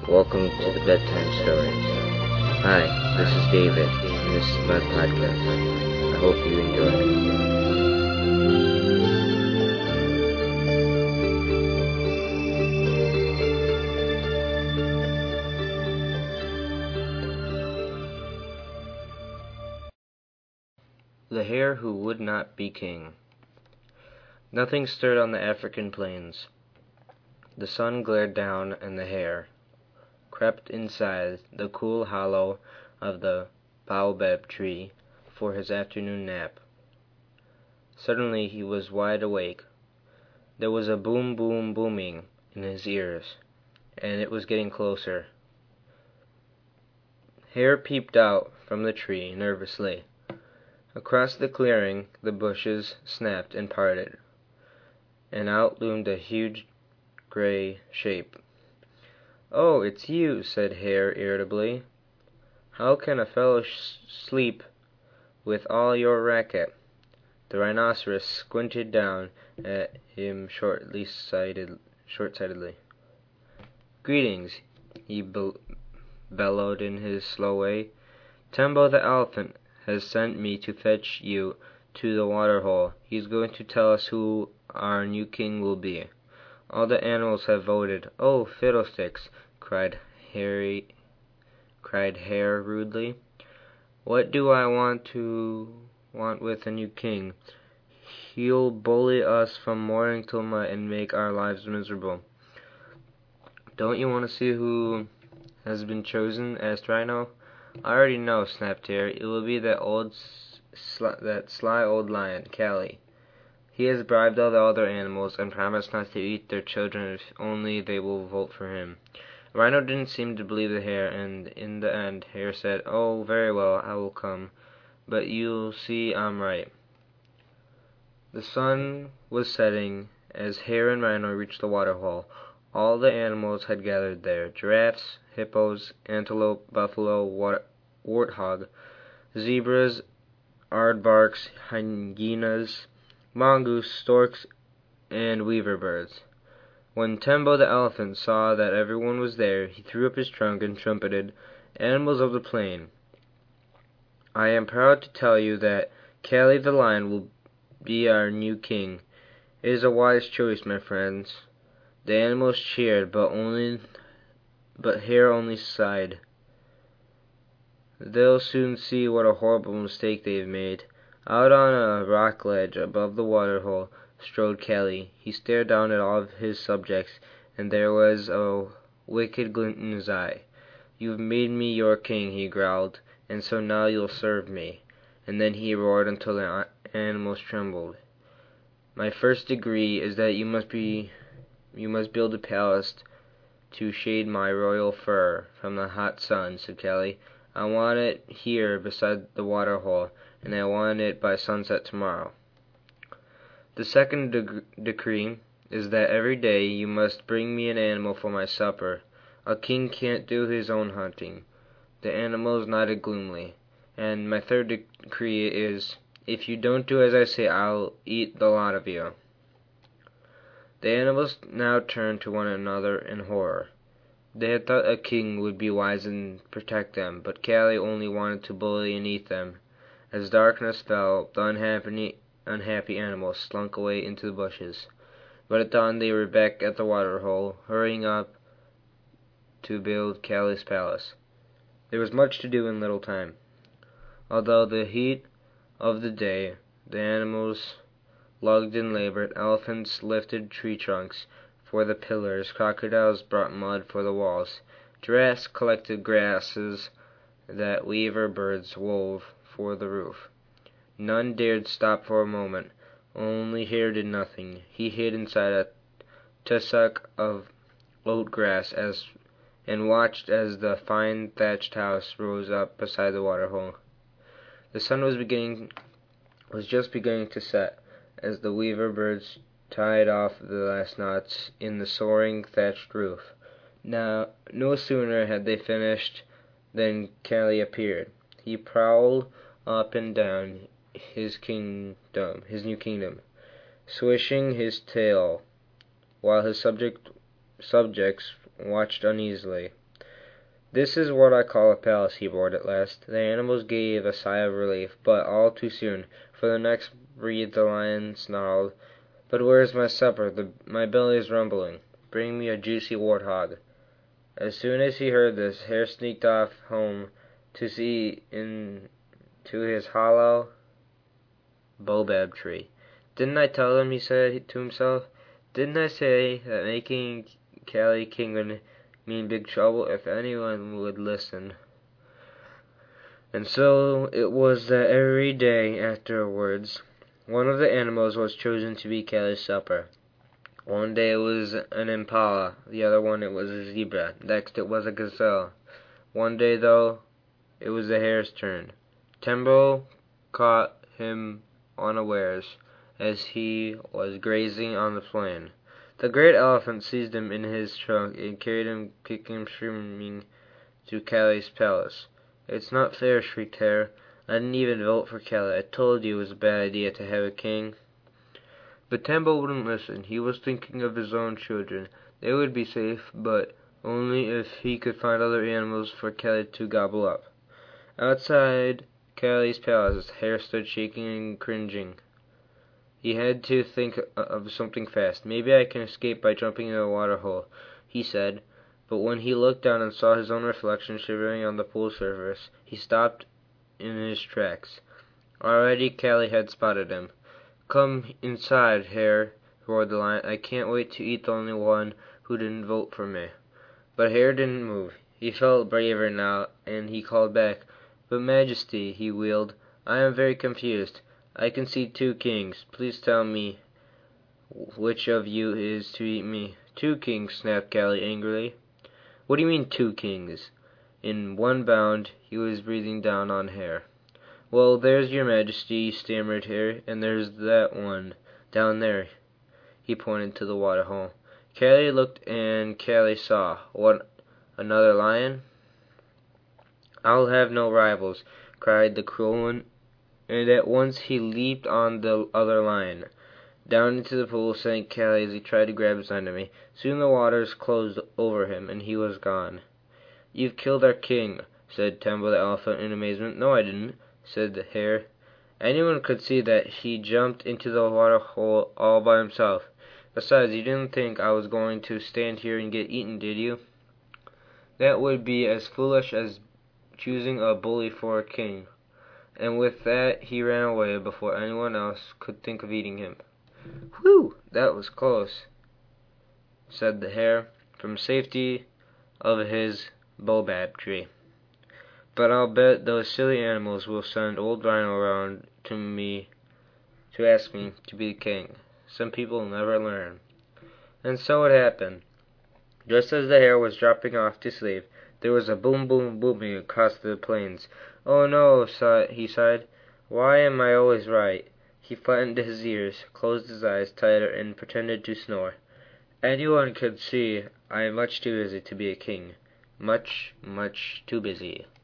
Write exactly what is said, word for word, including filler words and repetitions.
Welcome to the Bedtime Stories. Hi, this is David, and this is my podcast. I hope you enjoy. The Hare Who Would Not Be King. Nothing stirred on the African plains. The sun glared down, and the hare crept inside the cool hollow of the baobab tree for his afternoon nap. Suddenly he was wide awake. There was a boom boom booming in his ears, and it was getting closer. Hare peeped out from the tree nervously. Across the clearing the bushes snapped and parted, and out loomed a huge gray shape. "Oh, it's you," said Hare irritably. "How can a fellow sh- sleep with all your racket?" The rhinoceros squinted down at him shortly sighted, short-sightedly. "Greetings," he be- bellowed in his slow way. "Tembo the elephant has sent me to fetch you to the waterhole. He's going to tell us who our new king will be. All the animals have voted." "Oh, fiddlesticks!" cried Harry, cried Hare rudely. "What do I want to want with a new king? He'll bully us from morning till night and make our lives miserable." "Don't you want to see who has been chosen?" asked Rhino. "I already know," snapped Hare. "It will be that old, sl- that sly old lion, Callie. He has bribed all the other animals and promised not to eat their children if only they will vote for him." Rhino didn't seem to believe the hare, and in the end Hare said, "Oh, very well, I will come, but you'll see I'm right." The sun was setting as Hare and Rhino reached the waterhole. All the animals had gathered there: giraffes, hippos, antelope, buffalo, wat- warthog, zebras, aardvarks, hyenas, mongoose, storks, and weaver birds. When Tembo the elephant saw that everyone was there, he threw up his trunk and trumpeted, "Animals of the plain, I am proud to tell you that Callie the lion will be our new king. It is a wise choice, my friends." The animals cheered, but only, but Hare only sighed. "They'll soon see what a horrible mistake they've made." Out on a rock ledge above the waterhole strode Callie. He stared down at all of his subjects, and there was a wicked glint in his eye. "You've made me your king," he growled, "and so now you'll serve me." And then he roared until the animals trembled. "My first decree is that you must be, you must build a palace to shade my royal fur from the hot sun," said Callie. "I want it here beside the waterhole, and I want it by sunset tomorrow. The second de- decree is that every day you must bring me an animal for my supper. A king can't do his own hunting." The animals nodded gloomily. "And my third decree is, if you don't do as I say, I'll eat the lot of you." The animals now turned to one another in horror. They had thought a king would be wise and protect them, but Callie only wanted to bully and eat them. As darkness fell, the unhappy, unhappy animals slunk away into the bushes. But at dawn they were back at the waterhole, hurrying up to build Callie's palace. There was much to do in little time. Although the heat of the day, the animals lugged and labored. Elephants lifted tree trunks for the pillars, crocodiles brought mud for the walls, giraffes collected grasses that weaver birds wove for the roof. None dared stop for a moment. Only Hare did nothing. He hid inside a tussock of oat grass as and watched as the fine thatched house rose up beside the waterhole. The sun was beginning was just beginning to set as the weaver birds tied off the last knots in the soaring thatched roof. Now, no sooner had they finished than Callie appeared. He prowled up and down his kingdom, his new kingdom, swishing his tail, while his subject subjects watched uneasily. "This is what I call a palace," he roared at last. The animals gave a sigh of relief, but all too soon, for the next breath the lion snarled, "But where's my supper? The, my belly is rumbling. Bring me a juicy warthog." As soon as he heard this, Hare sneaked off home to see into his hollow baobab tree. "Didn't I tell them," he said to himself, "didn't I say that making Callie king would mean big trouble if anyone would listen?" And so it was that every day afterwards one of the animals was chosen to be Callie's supper. One day it was an impala, the other one it was a zebra, next it was a gazelle. One day, though, it was the hare's turn. Tembo caught him unawares as he was grazing on the plain. The great elephant seized him in his trunk and carried him kicking and screaming to Callie's palace. "It's not fair," shrieked Hare. "I didn't even vote for Callie. I told you it was a bad idea to have a king." But Tembo wouldn't listen. He was thinking of his own children. They would be safe, but only if he could find other animals for Callie to gobble up. Outside Callie's palace, Hare stood shaking and cringing. He had to think of something fast. "Maybe I can escape by jumping in a water hole," he said. But when he looked down and saw his own reflection shivering on the pool surface, he stopped in his tracks. Already Callie had spotted him. "Come inside, Hare," roared the lion. "I can't wait to eat the only one who didn't vote for me." But Hare didn't move. He felt braver now, and he called back. "But Majesty," he wailed, "I am very confused. I can see two kings. Please tell me which of you is to eat me." "Two kings," snapped Callie angrily. "What do you mean, two kings?" In one bound he was breathing down on Hare. "Well, there's your Majesty," stammered Hare, "and there's that one down there." He pointed to the water hole. Callie looked, and Callie saw. What, another lion? "I'll have no rivals," cried the cruel one, and at once he leaped on the other lion. Down into the pool sank Callie as he tried to grab his enemy. Soon the waters closed over him, and he was gone. "You've killed our king," said Tembo the elephant in amazement. "No, I didn't," said the Hare. "Anyone could see that he jumped into the water hole all by himself. Besides, you didn't think I was going to stand here and get eaten, did you? That would be as foolish as choosing a bully for a king." And with that he ran away before anyone else could think of eating him. "Whew! That was close," said the Hare, from safety of his baobab tree. "But I'll bet those silly animals will send old Rhino around to me to ask me to be the king. Some people never learn." And so it happened. Just as the Hare was dropping off to sleep, there was a boom boom booming across the plains. "Oh no," he sighed. "Why am I always right?" He flattened his ears, closed his eyes tighter, and pretended to snore. "Anyone could see I am much too busy to be a king. Much, much too busy."